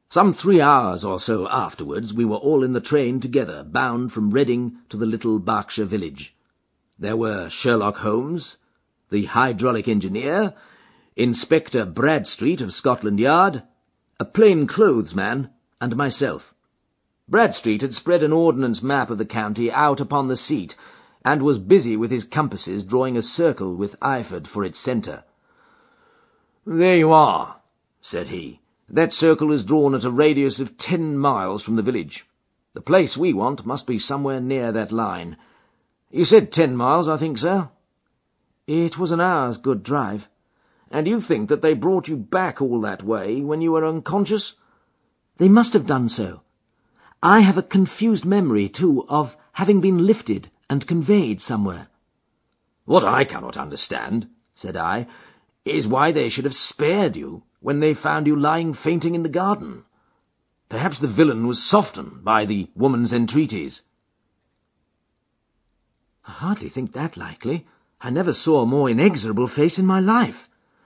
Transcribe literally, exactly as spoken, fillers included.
Some three hours or so afterwards we were all in the train together, bound from Reading to the little Berkshire village. There were Sherlock Holmes, the hydraulic engineer, Inspector Bradstreet of Scotland Yard, a plain-clothes man, and myself. Bradstreet had spread an ordnance map of the county out upon the seat, and was busy with his compasses drawing a circle with Eyford for its centre. "There you are," said he. "That circle is drawn at a radius of ten miles from the village. The place we want must be somewhere near that line. You said ten miles, I think, sir?" "It was an hour's good drive." "And you think that they brought you back all that way when you were unconscious?" "They must have done so. I have a confused memory, too, of having been lifted and conveyed somewhere." "What I cannot understand," said I, "is why they should have spared you when they found you lying fainting in the garden. Perhaps the villain was softened by the woman's entreaties." "I hardly think that likely. I never saw a more inexorable face in my life."